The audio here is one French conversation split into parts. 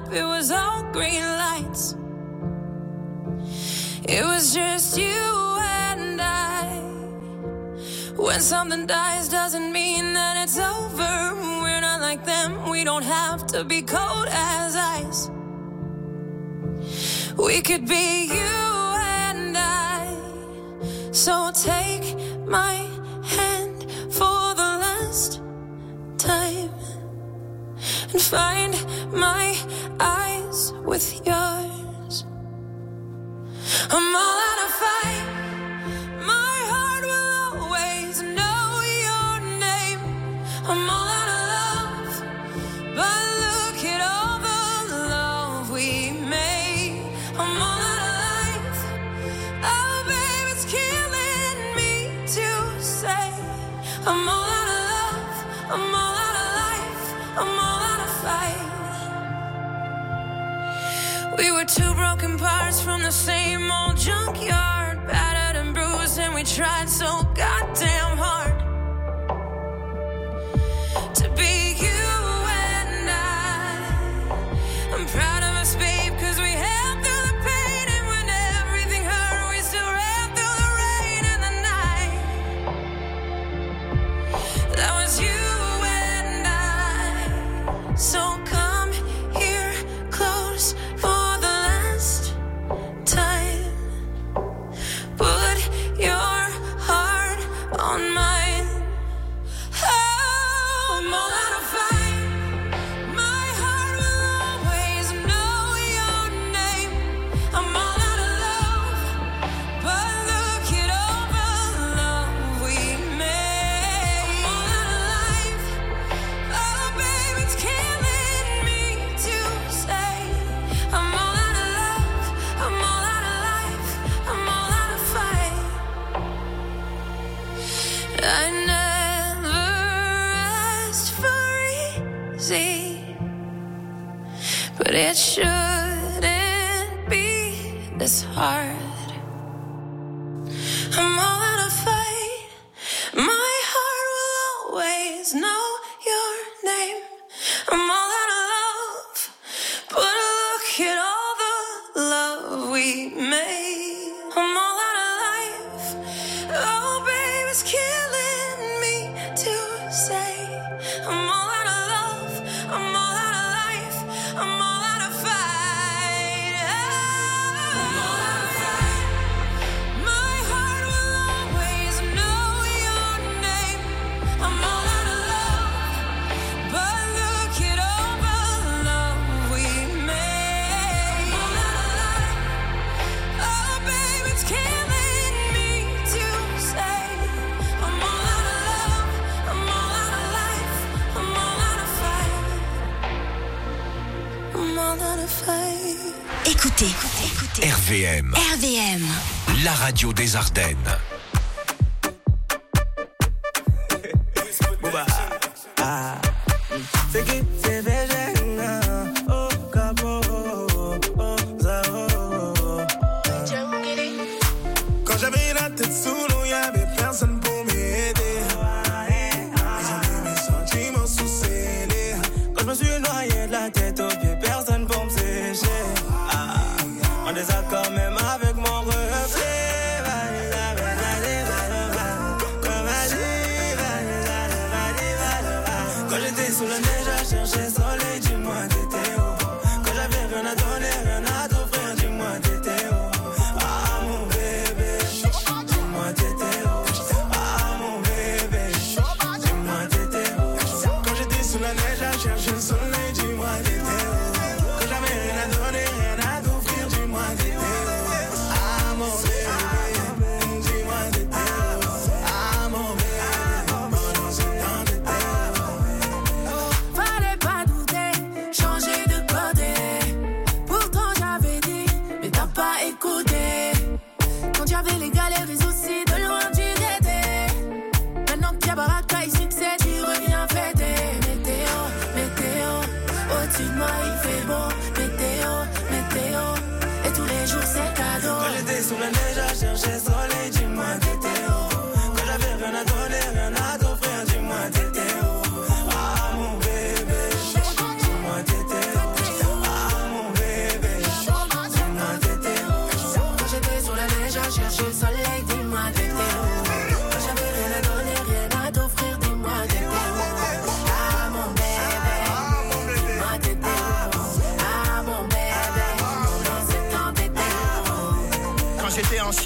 up, it was all green lights. It was just you and I. When something dies doesn't mean that it's over. We're not like them, we don't have to be cold as ice. We could be you and I. So take my hand for the last time and find my eyes with yours. I'm all out of fight. My heart will always know your name. I'm all out of love, but look at all the love we made. I'm all out of life. Oh, babe, it's killing me to say. I'm all out of love. I'm all out of life. I'm all out of fight. We were two broken parts from the same old junkyard, battered and bruised, and we tried so goddamn hard to be you and I. I'm proud of us, babe, cause we held through the pain, and when everything hurt, we still ran through the rain and the night. That was you and I. So come here close for the last time. Put your heart on mine. Oh, I'm all out of fight. My heart will always know your name. I'm all out of love, but look at all the love we made. I'm all out of life. Oh, babe, it's killing me to say. I'm all out of love. I'm all out of life. I'm all out of fight. I never asked for easy, but it shouldn't be this hard. I'm all out of fight. My heart will always know your name. I'm all out of love, but look at all the love we made. I'm all out of life. Oh, babe, it's killing me to say. I'm all out of love. I'm all out of life. I'm all out of fight. I'm all out of fight. My heart will always know your name. I'm all out of love, but look at all the love we made. I'm all out of life. Oh, babe, it's killing me to say. I'm all out of love. I'm all out of life. I'm all out of fight. I'm all out of fight. Écoutez RVM, la radio des Ardennes. Quand j'avais la tête sous l'eau, y'avait personne pour m'aider. Ils ont mis mes sentiments sous scellés. Quand je me suis noyé de la tête aux pieds, personne pour me sécher. En désaccord même avec mon reflet. Quand j'étais sous la neige à chercher soleil, dis-moi t'étais où? Quand j'avais rien à donner, rien à t'offrir, dis-moi t'étais où? Ah mon bébé, dis-moi t'étais où? Ah mon bébé, dis-moi t'étais où? Quand j'étais sous la neige à chercher le soleil, dis-moi t'étais où? Quand j'avais rien à donner, rien à t'offrir, dis-moi t'étais où? Ah mon bébé, dis-moi t'étais où? Ah mon bébé, pendant ce temps t'étais où? Fallait pas douter,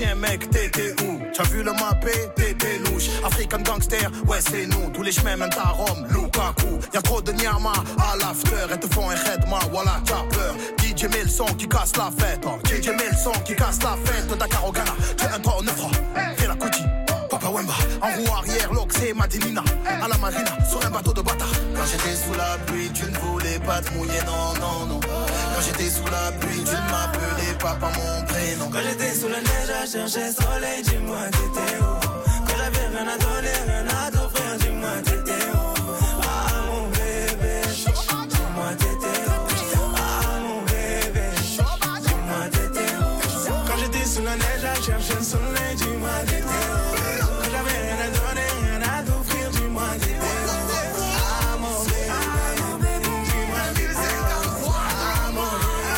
Tiens mec, t'étais où? T'as vu le mappé? T'étais louche. African gangster, ouais c'est nous. Tous les chemins mènent à Rome, Lukaku. Y'a trop de nyama à l'after. Elles te font un khedma, voilà t'as peur. DJ met le son qui casse la fête. DJ met le son qui casse la fête. Dakar au Ghana, tu es un 3 au 9 francs. Fais la Kuti, Papa Wemba. En roue arrière, l'Oxé, Madinina. À la marina, sur un bateau de bâtard. Quand j'étais sous la pluie, tu ne voulais pas te mouiller, non, non, non. Quand j'étais sous la pluie, tu ne m'appelais pas par mon prénom. Quand j'étais sous la neige à chercher soleil, dis-moi t'étais où? Quand j'avais rien à donner, rien à t'offrir, dis-moi t'étais où? Ah mon bébé, dis-moi t'étais où? Ah mon bébé, dis-moi t'étais où? Quand j'étais sous la neige à chercher le soleil, dis-moi t'étais où? Quand j'avais rien à donner, rien à t'offrir, dis-moi t'étais où? Ah mon bébé, dis-moi t'étais où? Ah mon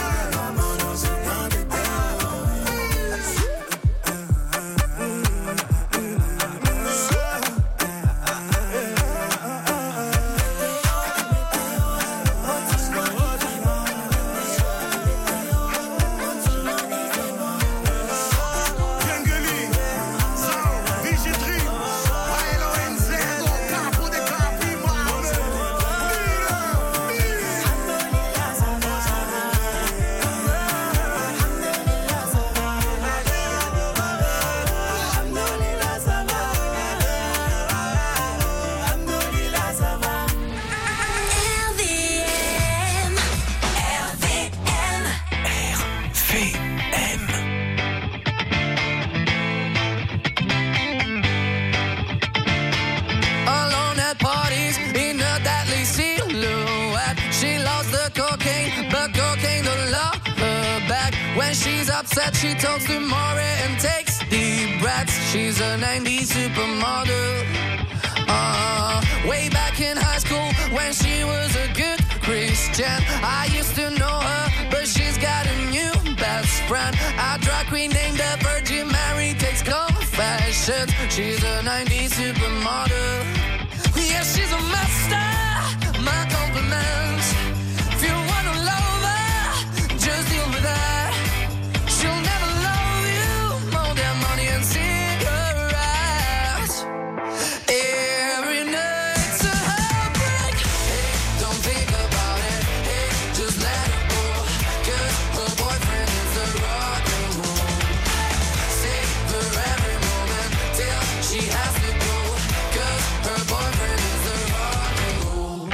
upset, she talks to Maury and takes deep breaths. She's a 90s supermodel. Way back in high school when she was a good Christian, I used to know her, but she's got a new best friend. A drag queen named the Virgin Mary takes confessions. She's a 90s supermodel. Yeah, she's a master. My compliments. If you wanna love her, just deal with her. She'll never love you more than money and cigarettes. Every night's a heartbreak. Hey, don't think about it. Hey, just let it go. 'Cause her boyfriend is the rock and roll. Savor every moment till she has to go. 'Cause her boyfriend is the rock and roll.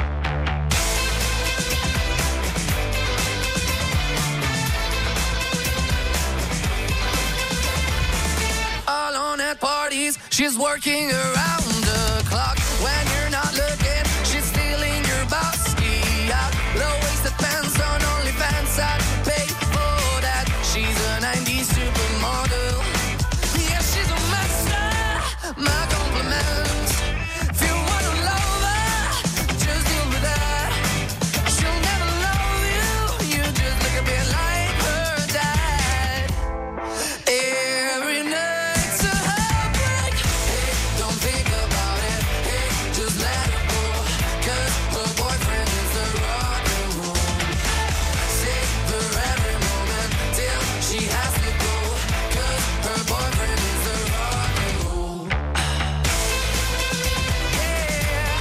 Alone at parties, she's working around the clock. When you're not looking, she's stealing your bossy out. Low-waisted pants on OnlyFans, I'd pay for that. She's a 90s supermodel. Yeah, she's a master. My compliments. If you wanna love her, just deal with her. She'll never love you. You just look a bit like her dad. Every night's a heartbreak. Hey, don't think about it. Hey, just let it go. 'Cause her boyfriend is the rock and roll. Savor every moment till she has to go. 'Cause her boyfriend is the rock and roll. Yeah.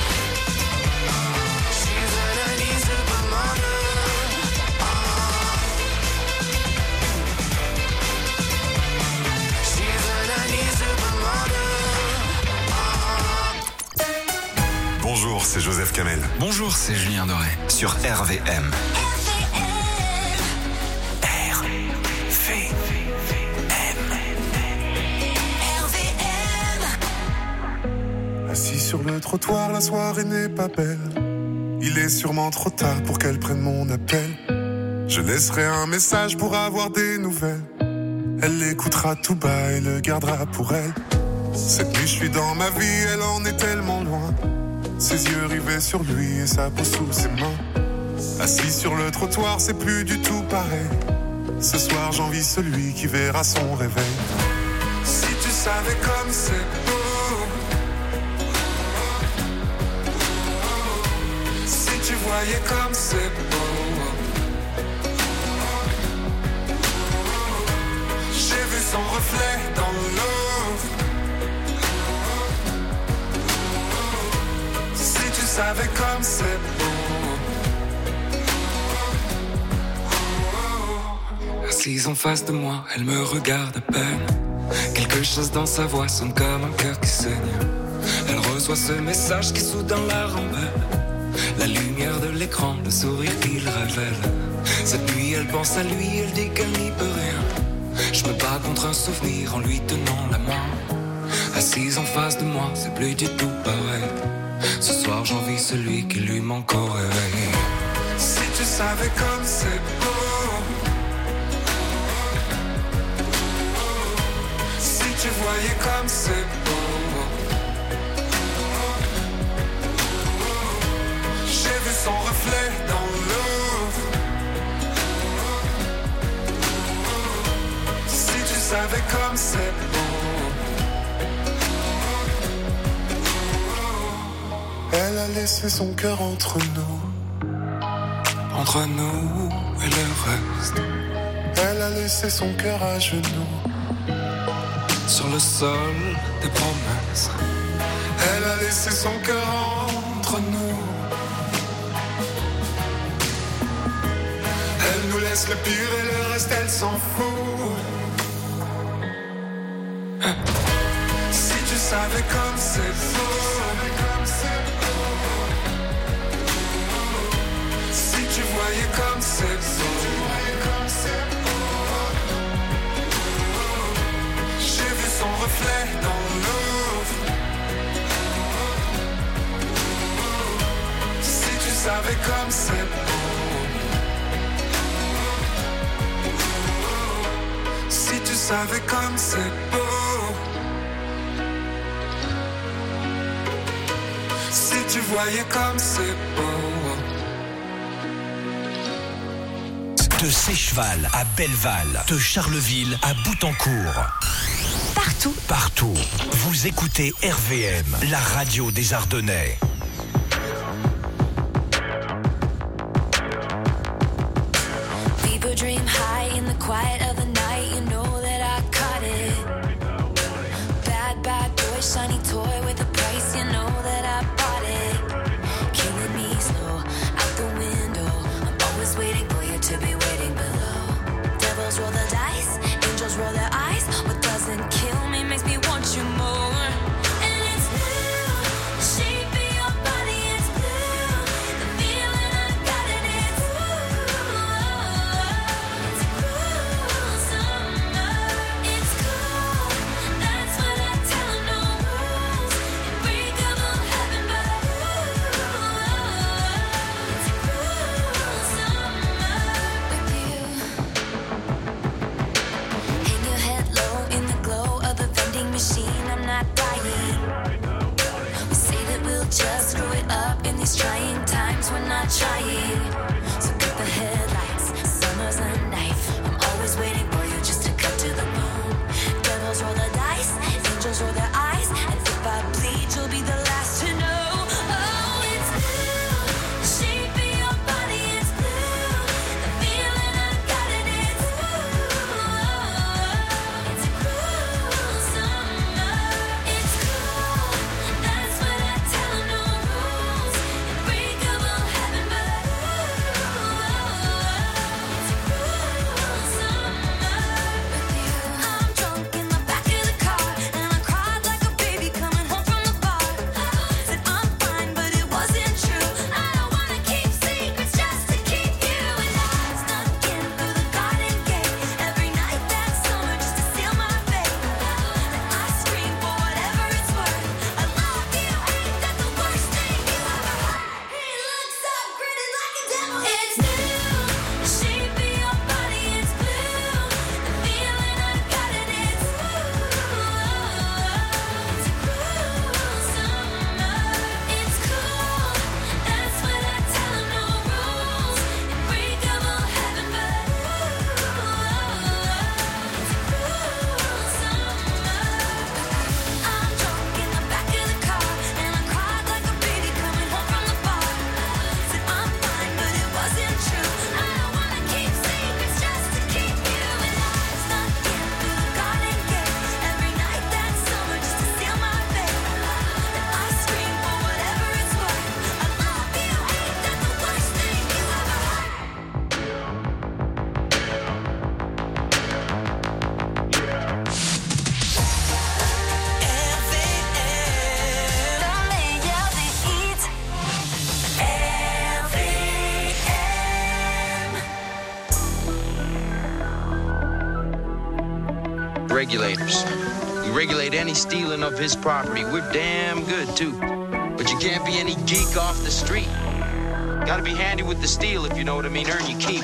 She's a 90s supermodel. She's a 90s supermodel. Bonjour, c'est Joseph Kamel. Bonjour, c'est Julien Doré. Sur RVM. Assis sur le trottoir, la soirée n'est pas belle. Il est sûrement trop tard pour qu'elle prenne mon appel. Je laisserai un message pour avoir des nouvelles. Elle l'écoutera tout bas et le gardera pour elle. Cette nuit je suis dans ma vie, elle en est tellement loin. Ses yeux rivés sur lui et sa peau sous ses mains. Assis sur le trottoir, c'est plus du tout pareil. Ce soir j'envie celui qui verra son réveil. Si tu savais comme c'est beau, si tu voyais comme c'est beau. J'ai vu son reflet dans l'eau. Si tu savais comme c'est beau. Assise en face de moi, elle me regarde à peine. Quelque chose dans sa voix sonne comme un cœur qui saigne. Elle reçoit ce message qui soudain la rembelle. La lumière de l'écran, le sourire qu'il révèle. Cette nuit elle pense à lui, elle dit qu'elle n'y peut rien. Je me bats contre un souvenir en lui tenant la main. Assise en face de moi, c'est plus du tout pareil. Ce soir j'envie celui qui lui manque au réveil. Si tu savais comme c'est beau. Si tu voyais comme c'est beau. J'ai vu son reflet dans l'eau. Si tu savais comme c'est beau. Elle a laissé son cœur entre nous. Entre nous et le reste. Elle a laissé son cœur à genoux. Sur le sol des promesses. Elle a laissé son cœur entre nous. Elle nous laisse le pire et le reste elle s'en fout. Si tu savais comme c'est beau. Si tu voyais comme c'est beau. J'ai vu son reflet dans l'eau. Si tu savais comme c'est beau. Si tu savais comme c'est beau. Si tu voyais comme c'est beau. De Sécheval à Belleval, de Charleville à Boutancourt. Partout. Partout. Vous écoutez RVM, la radio des Ardennais. People dream high in the quiet of the night. You know that I caught it. Bad, bad boy, shiny toy with a price. You know that I bought it. Killing me slow, out the window. I'm always waiting for you to be waiting below. Devils roll the dice, angels roll their eyes. What doesn't kill me makes me want you more. And it's blue, the shape of your body is blue. The feeling I got it is it's cruel summer. It's cool, that's what I tell 'em, no rules. Unbreakable heaven, but it's cruel summer with you. Hang your head low in the glow of the vending machine. I'm not dying. We say that we'll just screw it up in these trying times. We're not trying. So cut the headlights. Summer's a knife. I'm always waiting for you just to cut to the bone. Devils roll the dice. Angels roll their eyes. And if I bleed, you'll be the last to know. Oh, it's blue. The shape of your body is blue. The feeling I got it is it's cruel summer. It's cool. That's what I tell 'em, no rules. Unbreakable heaven, but regulators. We regulate any stealing of his property. We're damn good, too. But you can't be any geek off the street. Gotta be handy with the steel, if you know what I mean. Earn your keep.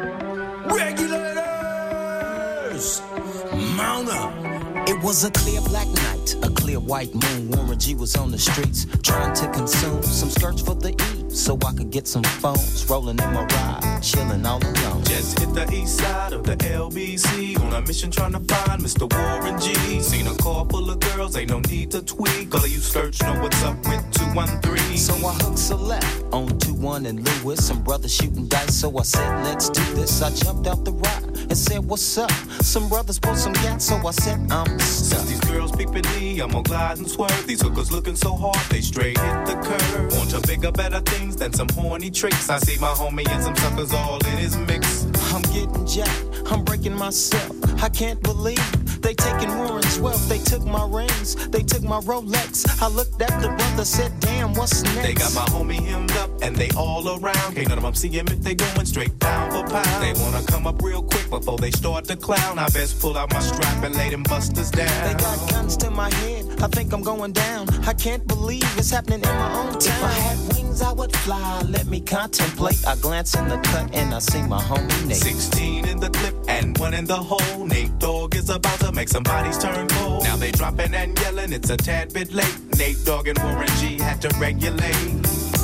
Regulators! Mount up! It was a clear black night, a clear white moon. Warren G was on the streets, trying to consume some skirts for the E, so I could get some phones. Rolling in my ride, chilling all alone. Just hit the east side of the LBC, on a mission trying to find Mr. Warren G. Seen a car full of girls, ain't no need to tweak. All of you skirts know what's up with 213. So I hooked select on 21 and Lewis. Some brothers shooting dice, so I said, let's do this. I jumped out the ride and said, what's up? Some brothers pulled some gas, so I said, I'm stuck. Since these girls peeping me, I'm gonna glide and swerve. These hookers looking so hard, they straight hit the curve. Want to bigger, better things than some horny tricks. I see my homie and some suckers all in his mix. I'm getting jacked, I'm breaking myself. I can't believe they taking Warren's wealth. They took my rings, they took my Rolex. I looked at the brother, said, damn, what's next? They got my homie hemmed up and they all around. Can't none of them see him if they going straight pound for pound. They wanna come up real quick before they start to clown. I best pull out my strap and lay them busters down. They got guns to my head, I think I'm going down. I can't believe it's happening in my own town. If I had wings, I would fly, let me contemplate. I glance in the cut and I see my homie Nate. 16 in the clip and 1 in the hole. Nate Dogg is about to make some bodies turn cold. Now they dropping and yelling, it's a tad bit late. Nate Dogg and Warren G had to regulate.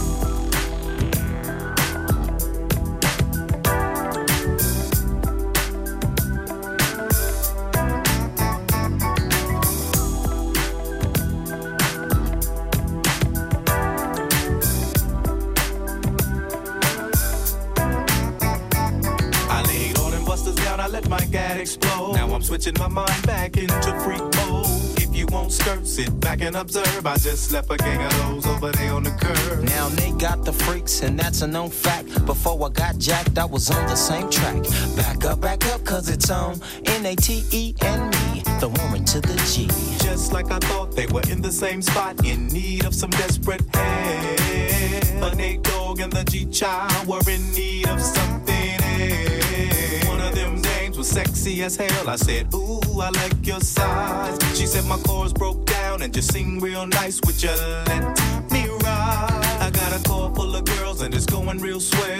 Explode. Now I'm switching my mind back into freak mode. If you won't skirt, sit back and observe. I just left a gang of those over there on the curb. Now they got the freaks, and that's a known fact. Before I got jacked, I was on the same track. Back up, cause it's on N-A-T-E and me, the woman to the G. Just like I thought, they were in the same spot, in need of some desperate help. But Nate Dogg and the G-Child were in need of something else. One of them dames was sexy as hell. I said, ooh, I like your size. She said my chords broke down and just sing real nice. Would you let me ride? I got a car full of girls and it's going real swell.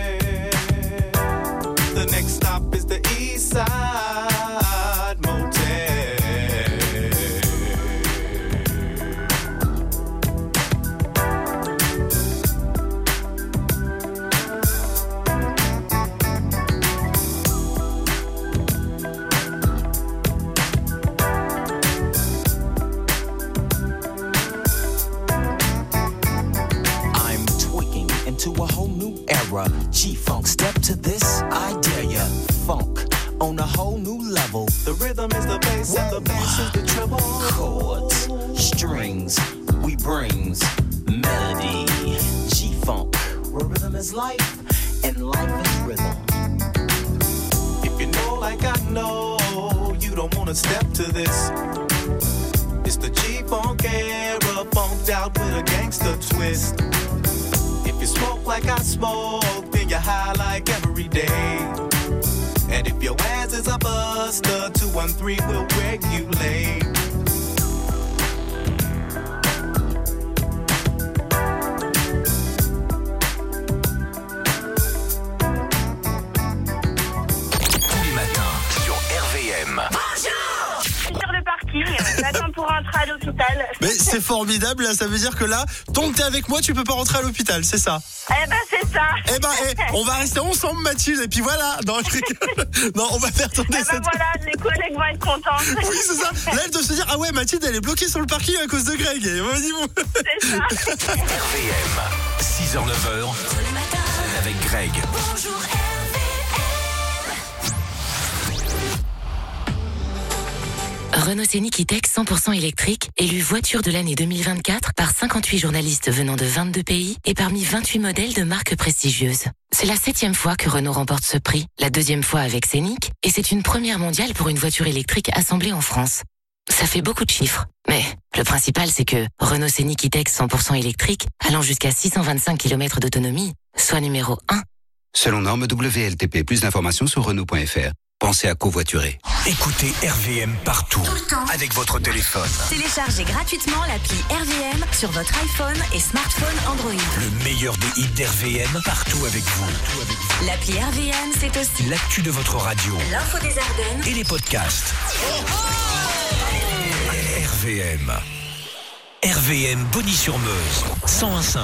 The next stop is the East Side Motel. To a whole new era. G-Funk, step to this, I dare ya. Funk on a whole new level. The rhythm is the bass and the bass is the treble. Chords, strings, we brings melody. G-Funk, where rhythm is life and life is rhythm. If you know like I know, you don't wanna step to this. It's the G-Funk era, funked out with a gangster twist. If you smoke like I smoke, then you're high like every day. And if your ass is a buster, 213 will regulate. Tous les matins sur RVM. Sur le parking, j'attends pour rentrer à l'hôpital. Mais c'est formidable, là, ça veut dire que là, tant que t'es avec moi, tu peux pas rentrer à l'hôpital, c'est ça? Eh ben, c'est ça. Eh ben, on va rester ensemble, Mathilde, et puis voilà. Non, non, on va faire tourner cette... voilà, les collègues vont être contents. Oui, c'est ça. Là, elle doit se dire, ah ouais, Mathilde, elle est bloquée sur le parking à cause de Greg. Et vas-y, bon. C'est ça. RVM, 6h-9h, avec Greg. Bonjour Renault Scénic E-Tech 100% électrique, élu voiture de l'année 2024 par 58 journalistes venant de 22 pays et parmi 28 modèles de marques prestigieuses. C'est la 7e fois que Renault remporte ce prix, la 2e fois avec Scénic, et c'est une première mondiale pour une voiture électrique assemblée en France. Ça fait beaucoup de chiffres, mais le principal c'est que Renault Scénic E-Tech 100% électrique, allant jusqu'à 625 km d'autonomie, soit numéro 1. Selon norme WLTP, plus d'informations sur Renault.fr. pensez à covoiturer. Écoutez RVM partout, tout le temps, avec votre téléphone. Téléchargez gratuitement l'appli RVM sur votre iPhone et smartphone Android. Le meilleur des hits d'RVM partout avec vous. L'appli RVM, c'est aussi l'actu de votre radio, l'info des Ardennes et les podcasts. RVM. RVM Bonny-sur-Meuse, 101.5.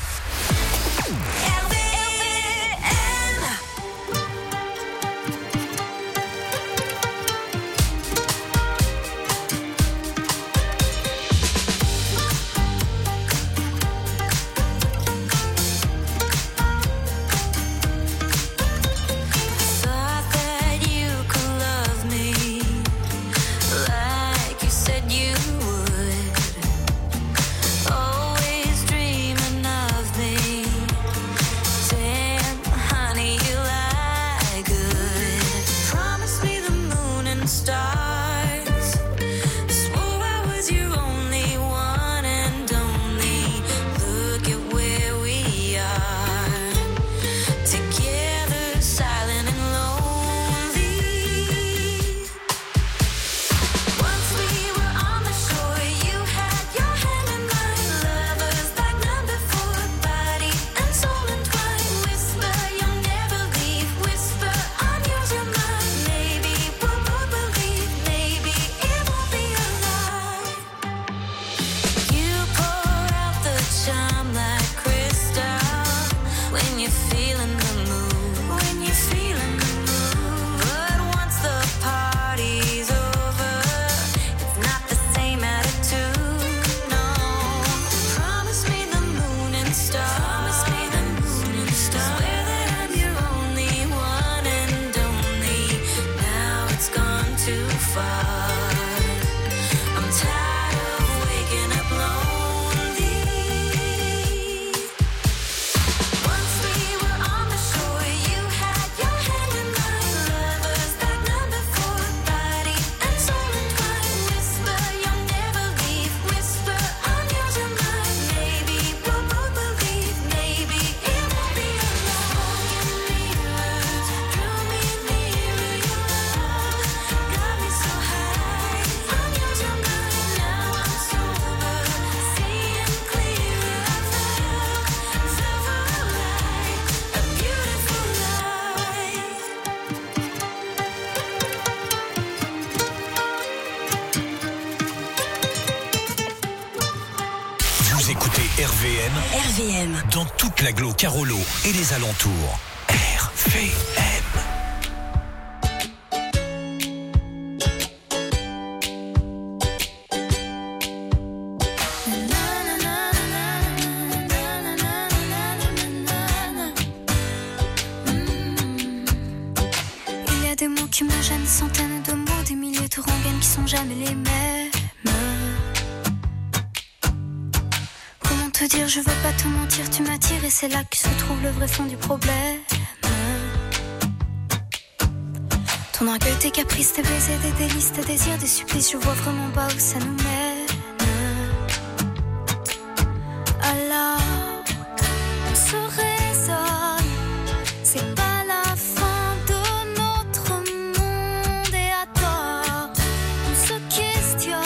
RVM. Dans toute l'agglo Carolo et les alentours. RVM. Il y a des mots qui me gênent, centaines de mots, des milliers de rengaines qui sont jamais les mêmes. Te dire je veux pas te mentir, tu m'attires et c'est là que se trouve le vrai fond du problème. Ton orgueil, tes caprices, tes baisers, des délices, tes désirs, des supplices, je vois vraiment pas où ça nous mène. Alors, on se raisonne, c'est pas la fin de notre monde et à tort, on se questionne.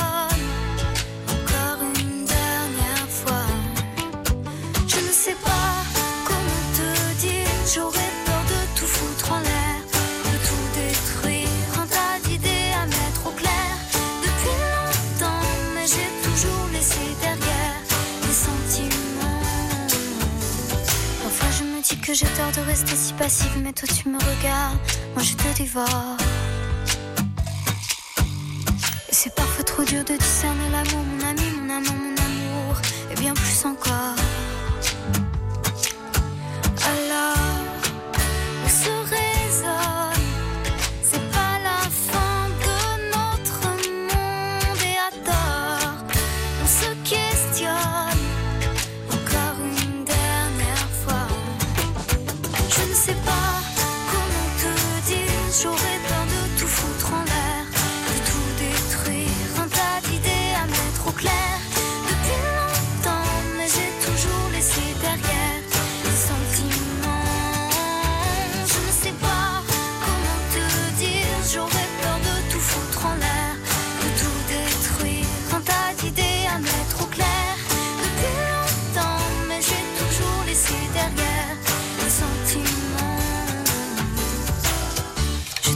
J'aurais peur de tout foutre en l'air, de tout détruire, un tas d'idées à mettre au clair. Depuis longtemps, mais j'ai toujours laissé derrière les sentiments. Parfois je me dis que j'ai tort de rester si passive, mais toi tu me regardes, moi je te dévore. Et c'est parfois trop dur de discerner l'amour, mon ami, mon amant, mon amour, et bien plus encore. Alors se raisonne, c'est pas la fin de notre monde et à tort, on se questionne encore une dernière fois. Je ne sais pas comment te dire, j'aurais peur de tout foutre en l'air, de tout détruire, un tas d'idées à mettre au clair. Depuis longtemps, mais j'ai toujours laissé derrière les sentiments. Je ne sais pas comment te dire,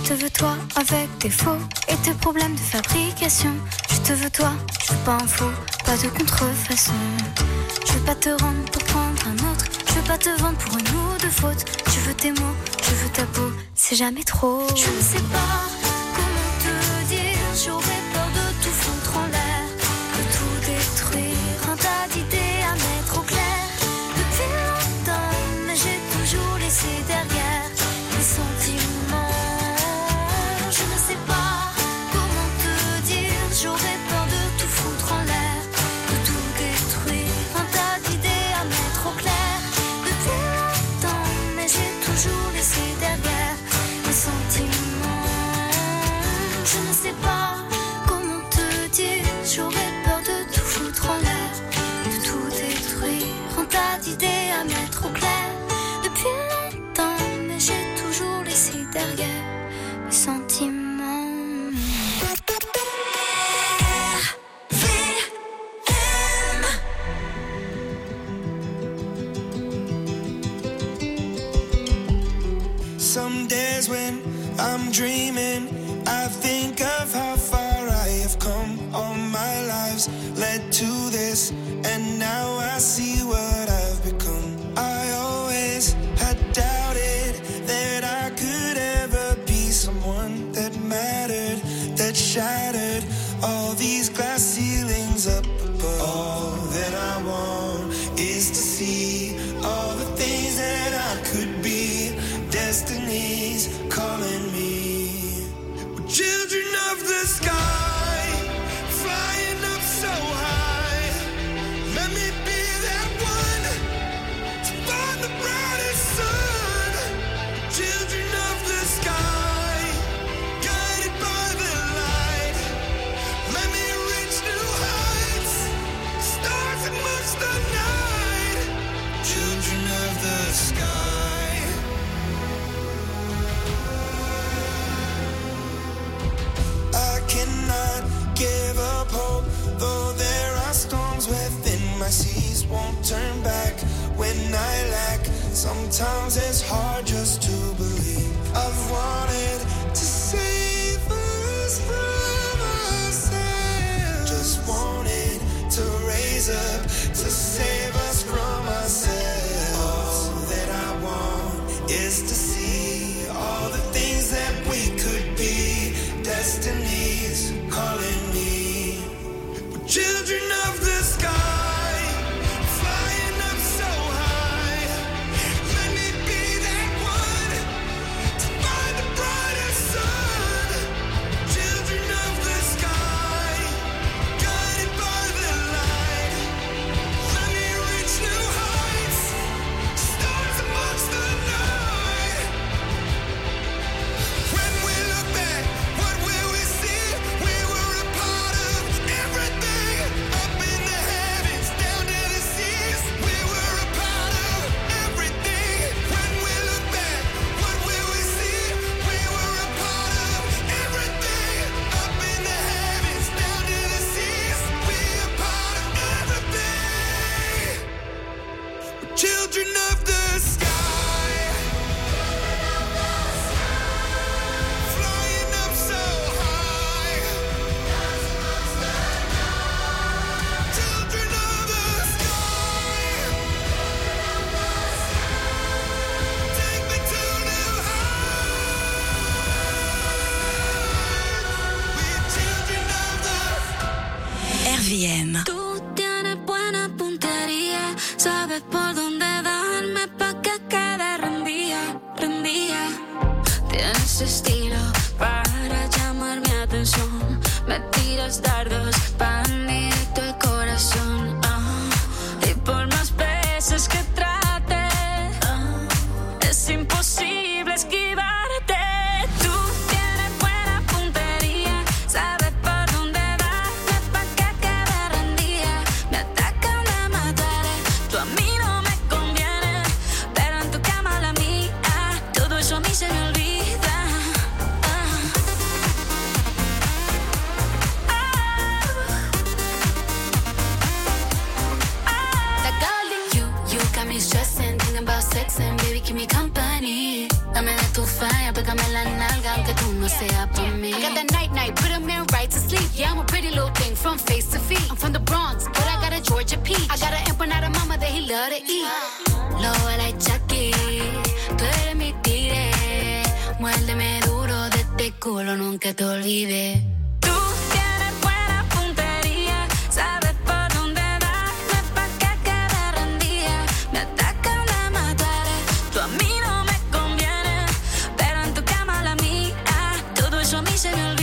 te veux toi avec tes faux et tes problèmes de fabrication. Je te veux toi, je veux pas un faux, pas de contrefaçon. Je veux pas te rendre pour prendre un autre. Je veux pas te vendre pour une ou deux fautes. Je veux tes mots, je veux ta peau, c'est jamais trop. Je ne sais pas comment te dire, j'aurais peur de tout foutre en l'air, de tout détruire, un tas d'idées à mettre au clair. Depuis longtemps, mais j'ai toujours laissé derrière mes sentiments. Je ne sais pas comment te dire, j'aurais peur de tout foutre en l'air, de tout détruire, un tas d'idées à mettre au clair. Depuis longtemps, mais j'ai toujours laissé derrière mes sentiments. Je ne sais pas comment te dire, j'aurais peur de tout foutre en l'air, de tout détruire, un tas d'idées à mettre au clair. Depuis longtemps, mais j'ai toujours laissé derrière mes sentiments. Some days when I'm dreaming, I think of how far I have come. All my lives led to this, and now I see what I've become. I always had doubted that I could ever be someone that mattered, that shattered all these glass ceilings up above. All that I want is to see all the things that I could be. Destiny's calling me. We're children of the sky, flying up so high. Let me be that one to find the brightest sun. Children of the sky, guided by the light. Let me reach new heights, stars amongst the night. Children of the sky. I cannot give up hope, though there are storms within my seas. Won't turn back when I lack. Sometimes it's hard just to believe. I've wanted to save us from ourselves. Just wanted to raise up to save us from ourselves. All that I want is to see all the things that we could be. Destiny's calling me. We're children of the sky, flying up so high. Let me be that one to find the brightest sun. Children of the sky, guided by the light. Let me reach new heights, stars amongst the night. When we look back, what will we see? We were a part of everything. Up in the heavens, down to the seas. We were a part of everything. When we look back, what will we see? We were a part of everything. Up in the heavens, down to the seas. We a part of everything. We're children of the sky. Flying up so high. Children of the sky. Take me to new heights. We're children of the RVM. Tú tienes buena puntería, sabes por dónde darme pa' que quede rendida, rendida. Tienes estilo para llamar mi atención, me tiras dardos pa' directo el corazón. Y por más veces que trate, es imposible esquivarte. Tú tienes buena puntería, sabes por dónde darme pa' que quede rendida. Me atacan, me mataré, tú a mí no me conviene, pero en tu cama la mía, todo eso a mí se me olvida. That girl in you got me stressing, thinking about sex and baby keep me company. Dame de tu falla, pégame la nalga aunque tú no seas pa' mí. I got that night, put a man right to sleep. Yeah, I'm a pretty little thing from face to feet. I'm from the Bronx, but I got a Georgia peach. I got an empanada mama that he love to eat. Lobo like Chucky, tú eres mi tigre. Muérdeme duro de este culo, nunca te olvides. Tú tienes buena puntería, sabes por dónde darme pa' que quede rendida. Me atacan, me mataré, tú a mí no me conviene, pero en tu cama la mía, todo eso a mí se me olvida.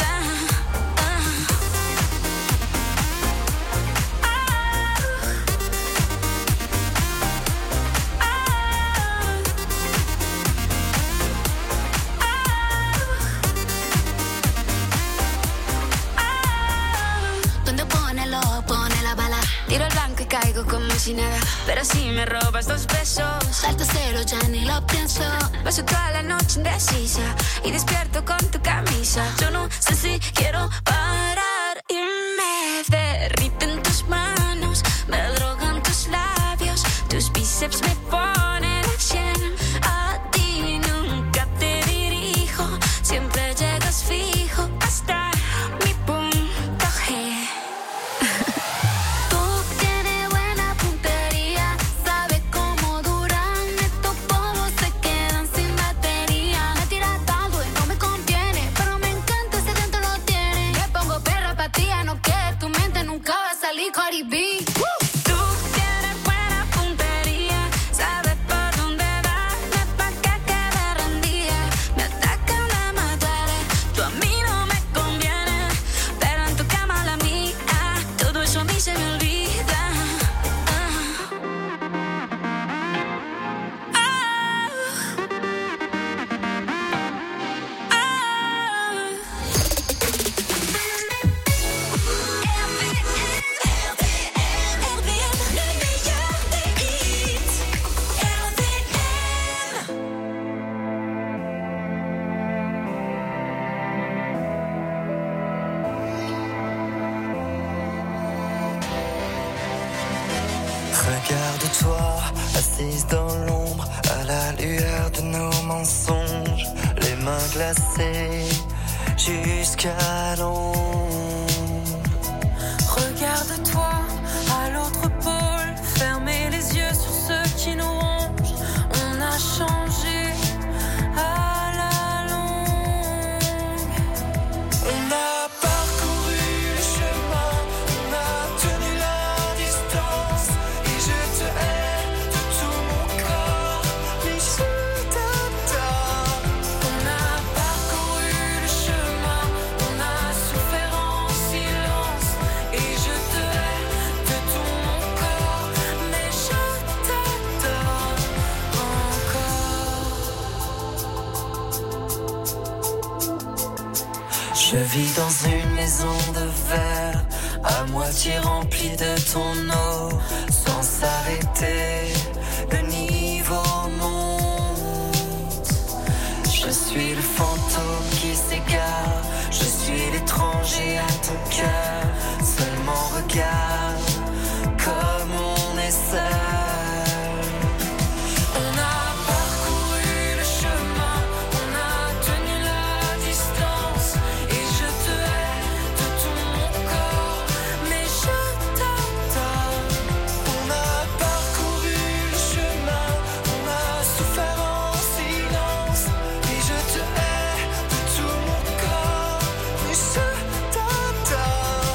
Tiro el blanco y caigo como si nada. Pero si me robas 2 besos, salto cero, ya ni lo pienso. Paso toda la noche indecisa y despierto con tu camisa. Yo no sé si quiero parar y me derriten tus manos, me drogan tus labios, tus bíceps me ponen a 100. A ti nunca te dirijo, siempre llegas fijo hasta mi punto G. Cardi B. Tú tienes buena puntería, sabes por dónde darme pa' que quede rendida. Me atacan, me mataré, tú a mí no me conviene, pero en tu cama la mía, todo eso a mí se me olvida. Regarde-toi, assise dans l'ombre, à la lueur de nos mensonges, les mains glacées jusqu'à l'ombre. Regarde-toi à l'autre pôle, fermez les yeux sur ceux qui nous rongent. On a changé à la longue. On a parcouru le chemin, on a tenu la distance, et je te hais de tout mon corps, mais je t'adore. On a parcouru le chemin, on a souffert en silence, et je te hais de tout mon corps, mais je t'adore encore. Je vis dans une maison de verre, à moitié remplie de ton eau, sans s'arrêter, le niveau monte. Je suis le fantôme qui s'égare, je suis l'étranger à ton cœur, seulement regarde comme on est seul. On a parcouru le chemin, on a tenu la distance, et je te hais de tout mon corps, mais je t'adore. On a parcouru le chemin, on a souffert en silence, et je te hais de tout mon corps, mais je t'adore.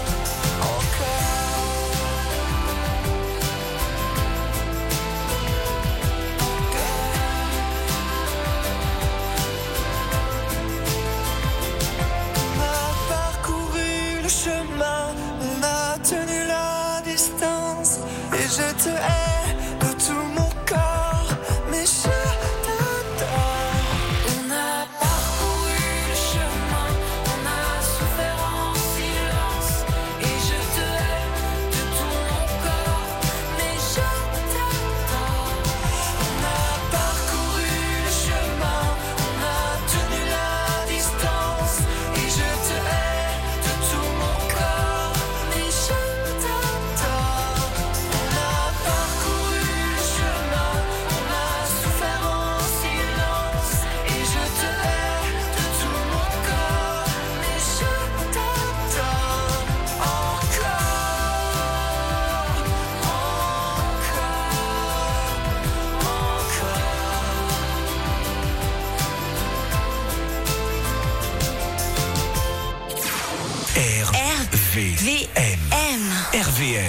RVM.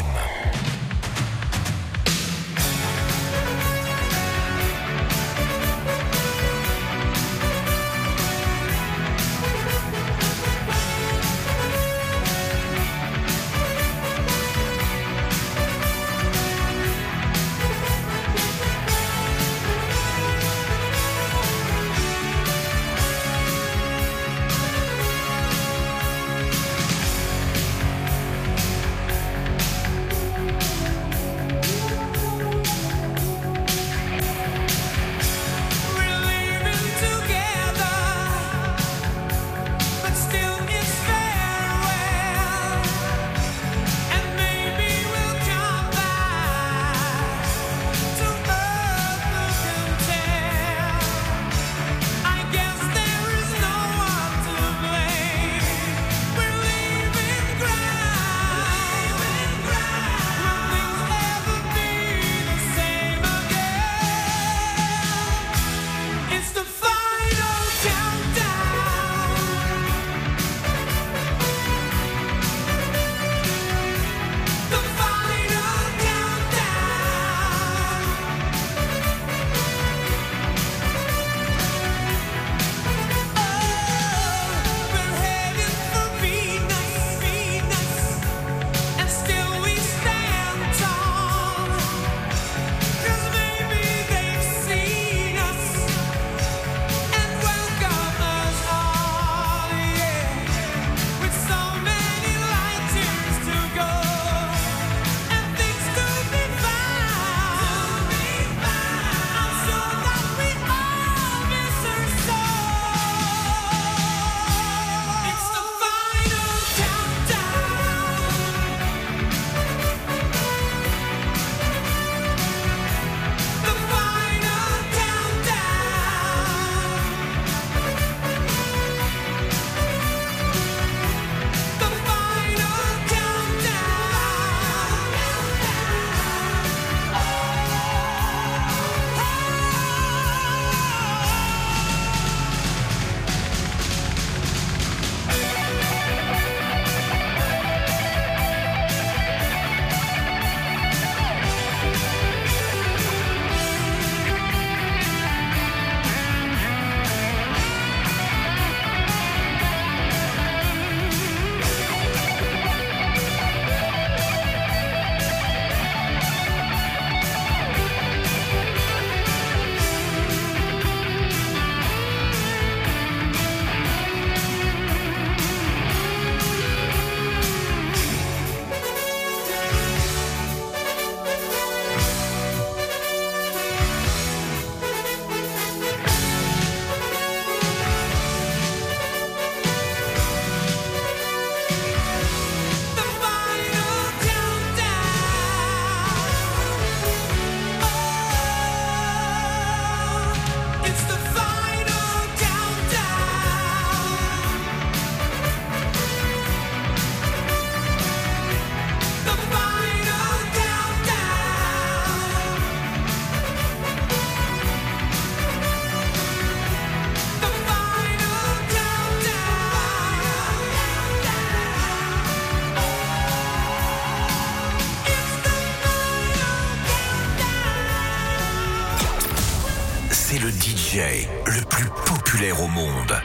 C'est le DJ le plus populaire au monde.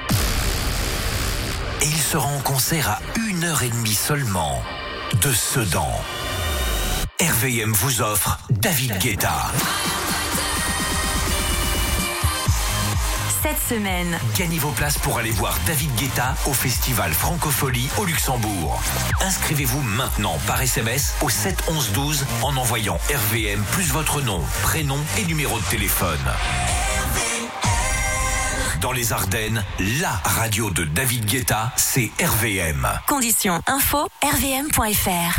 Et il sera en concert à 1h30 seulement de Sedan. RVM vous offre David Guetta. Cette semaine, gagnez vos places pour aller voir David Guetta au festival Francophonie au Luxembourg. Inscrivez-vous maintenant par SMS au 7 11 12 en envoyant RVM plus votre nom, prénom et numéro de téléphone. Dans les Ardennes, la radio de David Guetta, c'est RVM. Conditions info rvm.fr.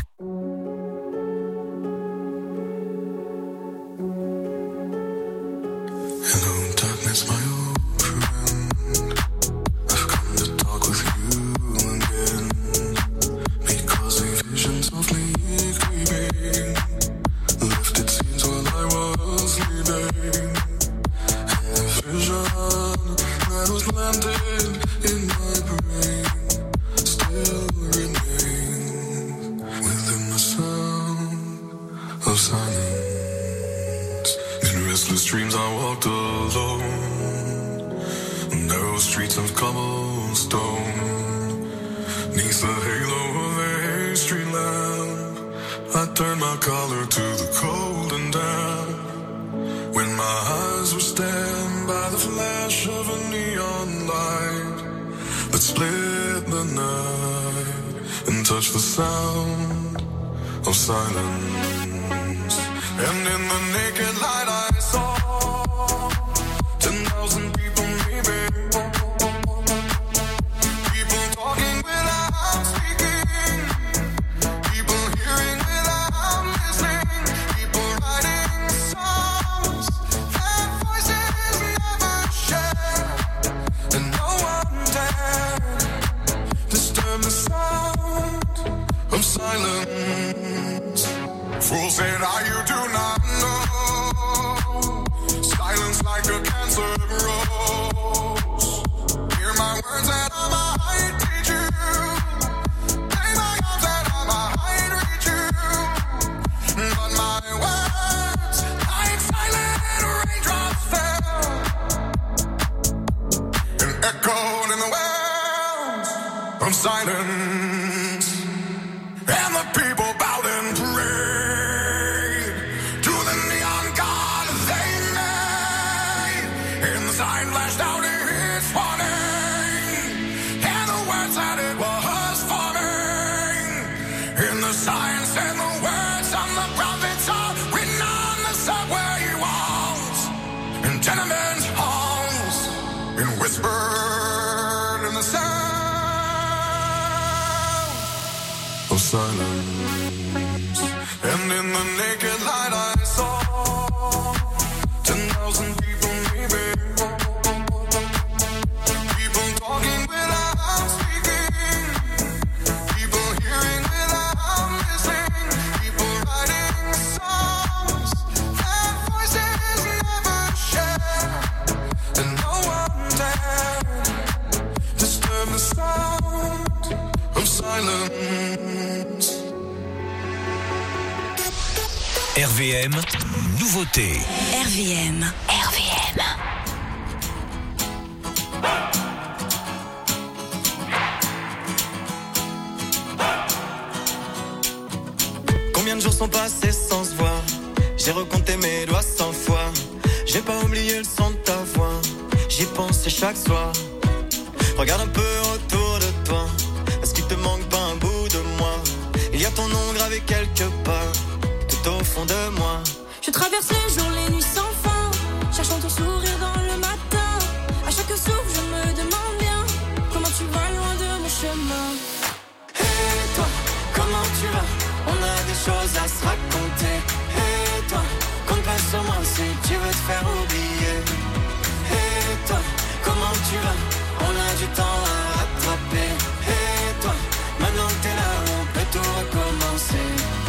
Hello, darkness, my old friend. I've come to talk with you again. Because a vision softly creeping left its scenes while I was sleeping. And a vision that was landed in my brain still remains. dreams I walked alone, narrow streets of cobblestone, neath the halo of a street lamp, I turned my collar to the cold and damp. When my eyes were stabbed by the flash of a neon light that split the night and touched the sound of silence. And in the naked light I saw 10,000 people maybe, people talking without speaking, people hearing without listening, people writing songs that voices never share, and no one dared disturb the sound of silence. Fools said, you do not know. Silence like a cancer grows. Hear my words that I might teach you. Lay my arms that I might reach you. But my words, like silent raindrops fell and echoed in the wells of silence. And the people bowed and prayed to the neon god they made. And the sign flashed out its warning, and the words that it was forming. And the sign said the words on the prophets are written on the subway walls and tenement halls, and whispered in the sound of silence. And in the naked light I saw 10,000 people maybe, people talking without speaking, people hearing without listening, people writing songs that voices never share, and no one dared disturb the sound of silence. RVM, nouveauté. RVM. Combien de jours sont passés sans se voir? J'ai recompté mes doigts 100 fois. J'ai pas oublié le son de ta voix. J'y pensais chaque soir. Regarde un peu autour de toi. Est-ce qu'il te manque pas un bout de moi? Il y a ton nom gravé quelque part, tout au fond de moi. Je traverse les jours, les nuits sans fin, cherchant ton sourire dans le matin. À chaque souffle, je me demande bien comment tu vas loin de mon chemin. Et toi, comment tu vas? On a des choses à se raconter. Et toi, compte pas sur moi si tu veux te faire oublier. Et toi, comment tu vas? On a du temps à rattraper. Et toi, maintenant que t'es là, on peut tout recommencer.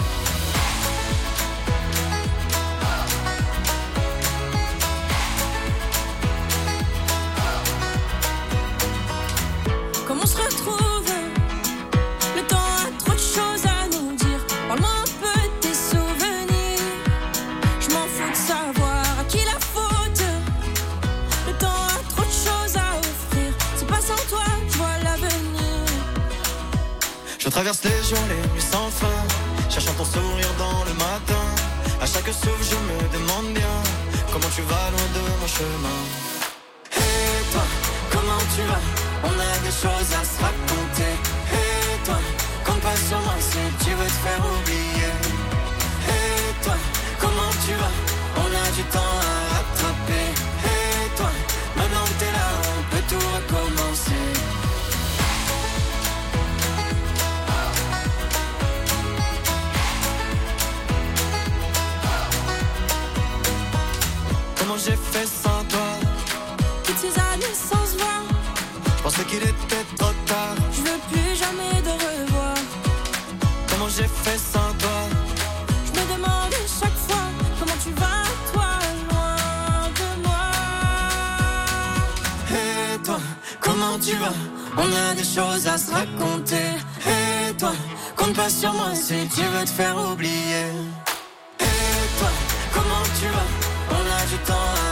Comme on se retrouve, le temps a trop de choses à nous dire. Parle-moi un peu de tes souvenirs. Je m'en fous de savoir à qui la faute. Le temps a trop de choses à offrir. C'est pas sans toi, je vois l'avenir. Je traverse les jours, les nuits sans fin, cherchant ton sourire dans le matin. À chaque souffle, je me demande bien comment tu vas loin de mon chemin. Et toi, comment tu vas? On a des choses à se raconter. Et toi, compte pas sur moi si tu veux te faire oublier. Et toi, comment tu vas? On a du temps à rattraper. Et toi, maintenant que t'es là, on peut tout recommencer. Comment j'ai fait sans toi? Toutes ces années sans se voir, Je pensais qu'il était trop tard. je veux plus jamais de revoir. Comment j'ai fait sans toi? Je me demande chaque fois comment tu vas, toi, loin de moi. Et toi, comment tu vas? On a des choses à se raconter. Et toi, compte pas sur moi si tu veux te faire oublier. Et toi, comment tu vas? On a du temps à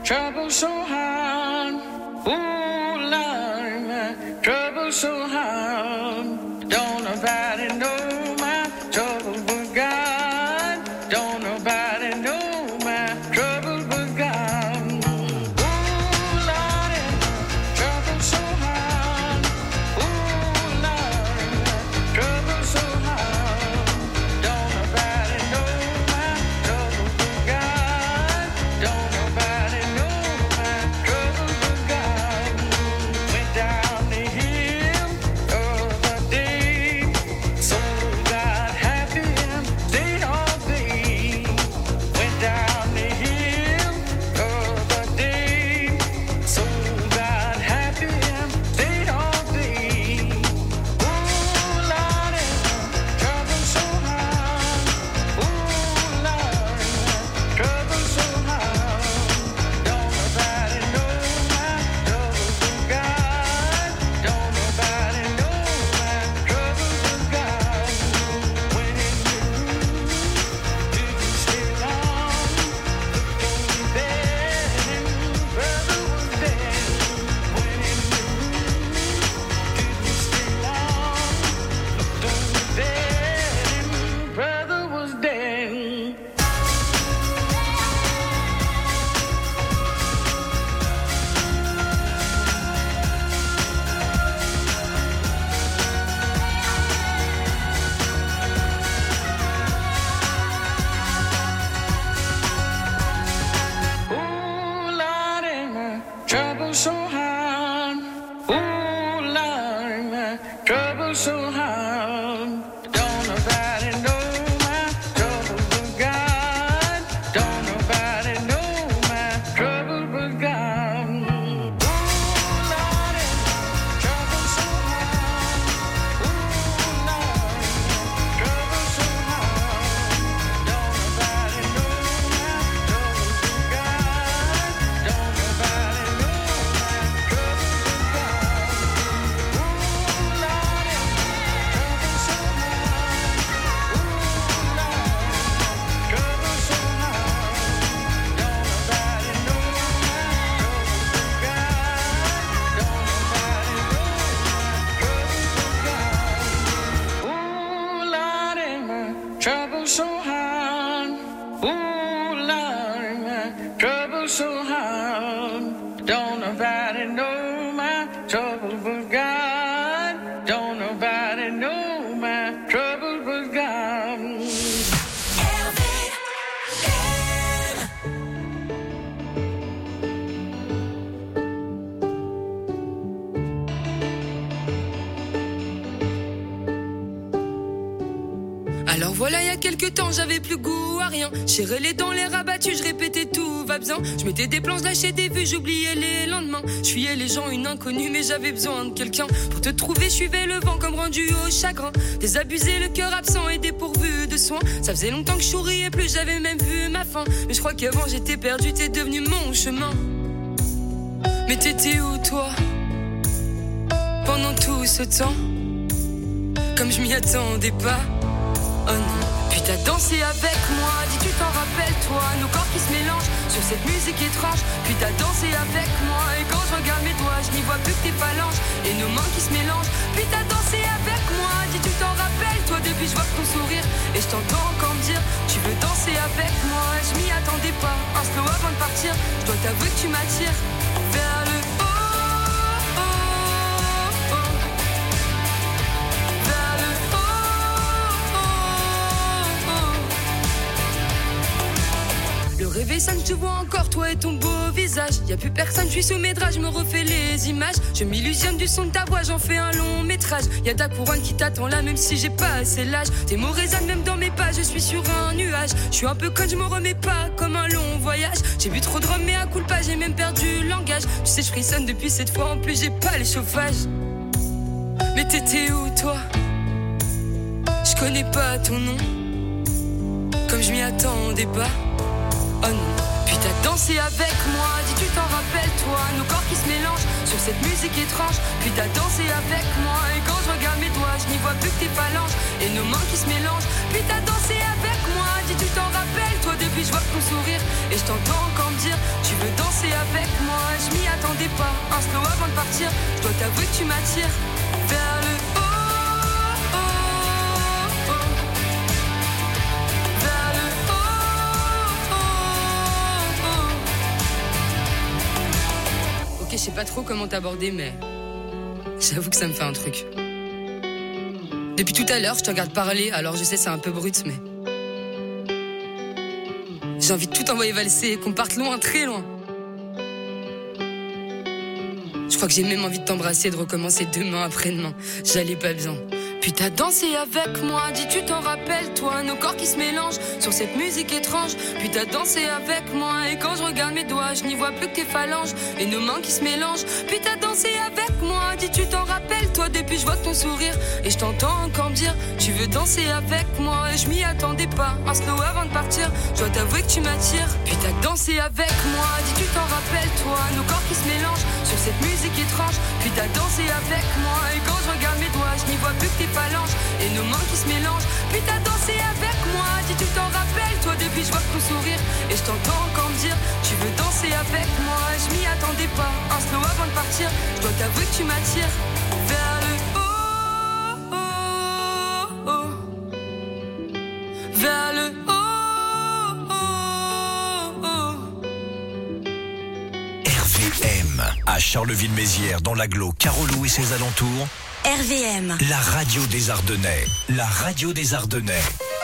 trouble so hard. Ooh, Lord, my trouble so hard. Don't nobody know my trouble but God. Don't nobody know my trouble but God. Ooh, Lord, my trouble so hard. Ooh, Lord, my trouble so hard. Don't nobody know my trouble but God. Don't nobody know my trouble but God. Went down the hill of the day, so got happy and stayed all day. Went down the hill of the day, so got happy and stayed all day. Ooh, Lord, trouble so hard. Ooh, Lord, trouble so hard. Don't nobody know my trouble but God. Don't nobody know my trouble but God. When it didn't stay long, looked on bed and brother was dead. When it didn't stay long, looked on bed and brother was dead. Ooh, Lord, my trouble so hard. Ooh, Lord, my trouble so hard. Don't nobody know my trouble but God. Don't nobody know my trouble but God. Ooh, Lord, my trouble so hard. Ooh, Lord, my trouble so hard. Don't nobody know my trouble but God. Don't nobody know my trouble but God. Ooh, Lord, my trouble so hard. Ooh, Lord, trouble so hard. Don't nobody know my trouble but God. Don't nobody know my trouble so hard. Ooh, Lord, my trouble so hard. Don't nobody know my trouble but God. Don't nobody know my trouble but God. Alors voilà, il y a quelques temps, j'avais plus goût à rien. J'irais les dents, les rabattus, je répétais tout va bien. Je mettais des plans, lâchais des vues, j'oubliais les lendemains. Je fuyais les gens, une inconnue, mais j'avais besoin de quelqu'un. Pour te trouver, je suivais le vent comme rendu au chagrin. Désabusé, le cœur absent et dépourvu de soins. Ça faisait longtemps que je souriais plus, j'avais même vu ma fin. Mais je crois qu'avant j'étais perdu, t'es devenu mon chemin. Mais t'étais où toi pendant tout ce temps? Comme je m'y attendais pas. Oh non. Puis t'as dansé avec moi, dis tu t'en rappelles toi. Nos corps qui se mélangent sur cette musique étrange. Puis t'as dansé avec moi, et quand je regarde mes doigts, je n'y vois plus que tes phalanges et nos mains qui se mélangent. Puis t'as dansé avec moi, dis tu t'en rappelles toi. Depuis je vois ton sourire et je t'entends encore me dire tu veux danser avec moi. Je m'y attendais pas, un slow avant de partir. Je dois t'avouer que tu m'attires vers le haut. Le réveil sonne, je te vois encore, toi et ton beau visage. Y'a plus personne, je suis sous mes draps, je me refais les images. Je m'illusionne du son de ta voix, j'en fais un long métrage. Y'a ta couronne qui t'attend là, même si j'ai pas assez l'âge. Tes mots résonnent même dans mes pas, je suis sur un nuage. Je suis un peu conne, je me remets pas comme un long voyage. J'ai bu trop de rhum, mais à coup de pas, j'ai même perdu le langage. Tu sais, je frissonne depuis cette fois, en plus j'ai pas les chauffages. Mais t'étais où toi? Je connais pas ton nom, comme je m'y attendais pas. Oh non. Puis t'as dansé avec moi, dis tu t'en rappelles toi. Nos corps qui se mélangent sur cette musique étrange. Puis t'as dansé avec moi, et quand je regarde mes doigts, je n'y vois plus que tes phalanges et nos mains qui se mélangent. Puis t'as dansé avec moi, dis tu t'en rappelles toi. Depuis je vois ton sourire et je t'entends encore me dire tu veux danser avec un slow avant de partir. Je dois t'avouer que tu m'attires vers le haut, oh, oh. Vers le haut, oh, oh. Ok, je sais pas trop comment t'aborder, mais j'avoue que ça me fait un truc. Depuis tout à l'heure, je te regarde parler, alors je sais c'est un peu brut, mais j'ai envie de tout envoyer valser, qu'on parte loin, très loin. Je crois que j'ai même envie de t'embrasser, de recommencer demain, après-demain. J'allais pas bien. Puis t'as dansé avec moi, dis tu t'en rappelles toi, nos corps qui se mélangent sur cette musique étrange. Puis t'as dansé avec moi et quand je regarde mes doigts, je n'y vois plus que tes phalanges et nos mains qui se mélangent. Puis t'as dansé avec moi, dis tu t'en rappelles toi, depuis je vois ton sourire et je t'entends encore me dire tu veux danser avec moi et je m'y attendais pas. Un slow avant de partir, je dois t'avouer que tu m'attires. Puis t'as dansé avec moi, dis tu t'en rappelles toi, nos corps qui se mélangent sur cette musique étrange. Puis t'as dansé avec moi et quand je regarde mes doigts, je n'y vois plus que tes phalanges et nos mains qui se mélangent. Puis t'as dansé avec moi, dis tu t'en rappelles toi, depuis je vois ton sourire et je t'entends encore me dire tu veux danser avec moi et je m'y attendais pas. Un slow avant de partir, je dois t'avouer que tu m'attires vers le haut, oh, oh. Vers le haut, oh, oh. RVM à Charleville-Mézières dans l'agglo Carolo et ses alentours. RVM, la radio des Ardennais. La radio des Ardennais.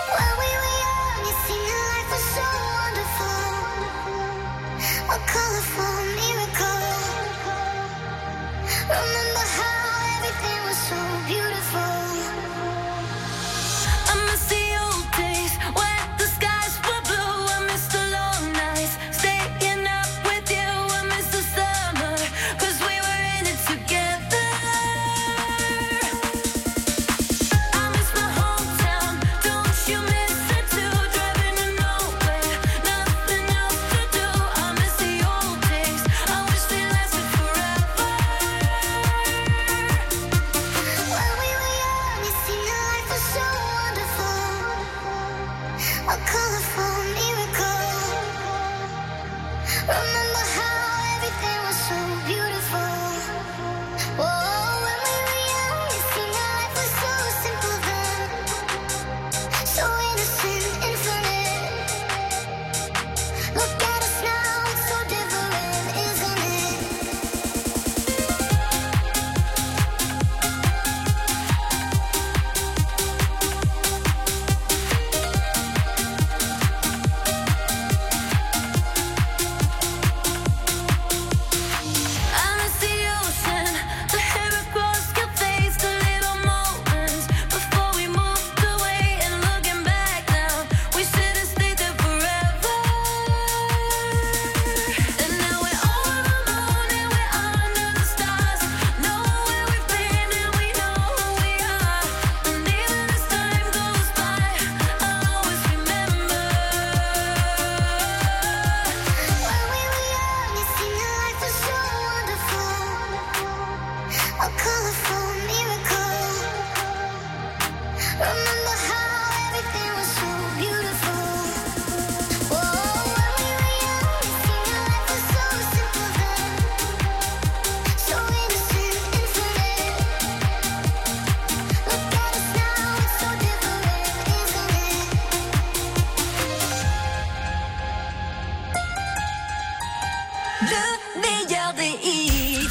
Le meilleur des hits.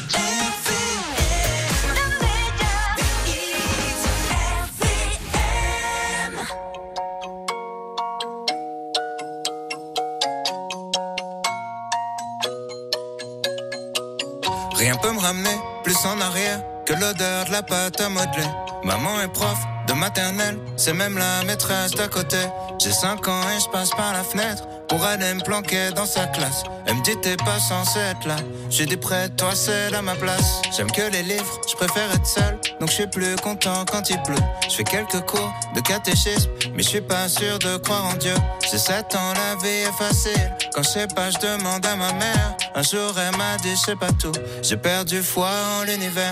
Rien peut me ramener plus en arrière que l'odeur de la pâte à modeler. Maman est prof de maternelle, c'est même la maîtresse d'à côté. J'ai 5 ans et je passe par la fenêtre pour aller me planquer dans sa classe. Elle me dit t'es pas censé être là. J'ai dit près de toi c'est à ma place. J'aime que les livres, je préfère être seul, donc je suis plus content quand il pleut. Je fais quelques cours de catéchisme, mais je suis pas sûr de croire en Dieu. J'ai 7 ans, la vie est facile. Quand je sais pas, je demande à ma mère. Un jour elle m'a dit je sais pas tout. J'ai perdu foi en l'univers.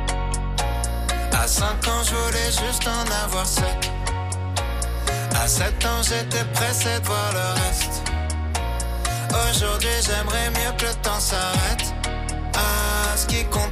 À 5 ans, je voulais juste en avoir 7. À 7 ans, j'étais pressé de voir le reste. Aujourd'hui, j'aimerais mieux que le temps s'arrête. Ah.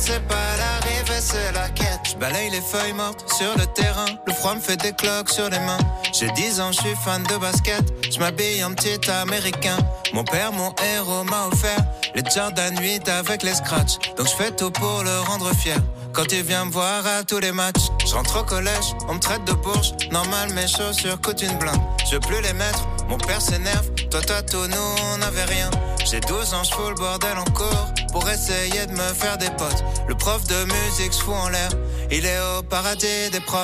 c'est pas l'arrivée, c'est la quête. Je balaye les feuilles mortes sur le terrain. Le froid me fait des cloques sur les mains. J'ai 10 ans, je suis fan de basket. Je m'habille en petit américain. Mon père, mon héros, m'a offert les Jordan 8 avec les scratchs. Donc je fais tout pour le rendre fier. Quand il vient me voir à tous les matchs, je rentre au collège, on me traite de bourge. Normal, mes chaussures coûtent une blinde. Je veux plus les mettre, mon père s'énerve. Toi, tout, nous, on n'avait rien. J'ai 12 ans, je fous le bordel en cours pour essayer de me faire des potes. Le prof de musique se fout en l'air, il est au paradis des profs.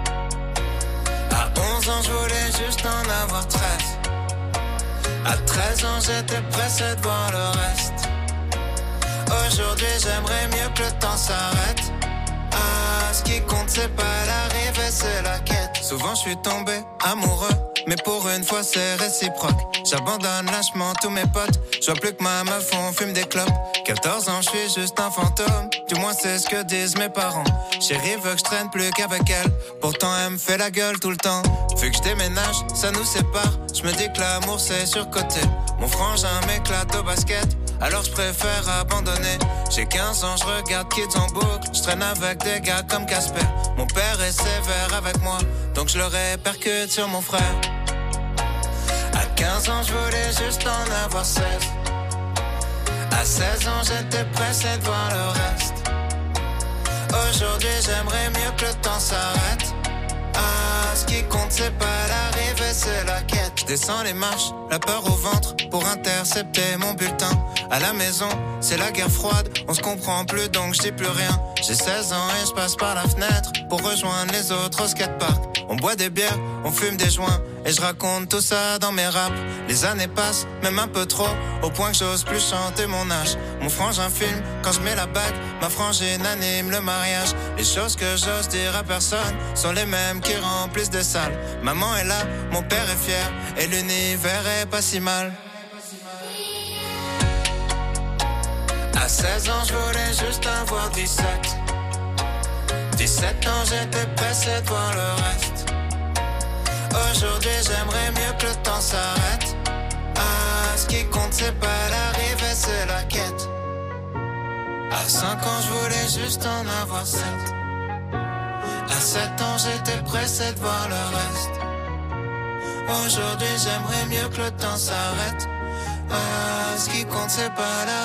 À 11 ans, je voulais juste en avoir 13. À 13 ans, j'étais pressé de voir le reste. Aujourd'hui, j'aimerais mieux que le temps s'arrête. Ah, ce qui compte, c'est pas l'arrivée, c'est la quête. Souvent, je suis tombé amoureux, mais pour une fois, c'est réciproque. J'abandonne lâchement tous mes potes. Je vois plus que ma meuf, on fume des clopes. 14 ans, je suis juste un fantôme. Du moins, c'est ce que disent mes parents. Chérie veut que je traîne plus qu'avec elle. Pourtant, elle me fait la gueule tout le temps. Vu que je déménage, ça nous sépare. Je me dis que l'amour, c'est surcoté. Mon frangin m'éclate au basket. Alors je préfère abandonner. J'ai 15 ans, je regarde Kids en boucle. Je traîne avec des gars comme Casper. Mon père est sévère avec moi, donc je le répercute sur mon frère. À 15 ans, je voulais juste en avoir 16. À 16 ans, j'étais pressé de voir le reste. Aujourd'hui, j'aimerais mieux que le temps s'arrête. Ah, ce qui compte, c'est pas l'arrivée, c'est la quête. Je descends les marches, la peur au ventre, pour intercepter mon bulletin. À la maison, c'est la guerre froide, on se comprend plus donc je dis plus rien. J'ai 16 ans et je passe par la fenêtre pour rejoindre les autres au skatepark. On boit des bières, on fume des joints et je raconte tout ça dans mes raps. Les années passent, même un peu trop, au point que j'ose plus chanter mon âge. Mon frangin filme quand je mets la bague, ma frangine anime le mariage. Les choses que j'ose dire à personne sont les mêmes qui remplissent des salles. Maman est là, mon père est fier et l'univers est pas si mal. À 16 ans, je voulais juste avoir 17. 17 ans, j'étais pressé de voir le reste. Aujourd'hui, j'aimerais mieux que le temps s'arrête. Ah, ce qui compte, c'est pas l'arrivée, c'est la quête. À 5 ans, je voulais juste en avoir 7. À 7 ans, j'étais pressé de voir le reste. Aujourd'hui, j'aimerais mieux que le temps s'arrête. Ah, ce qui compte, c'est pas la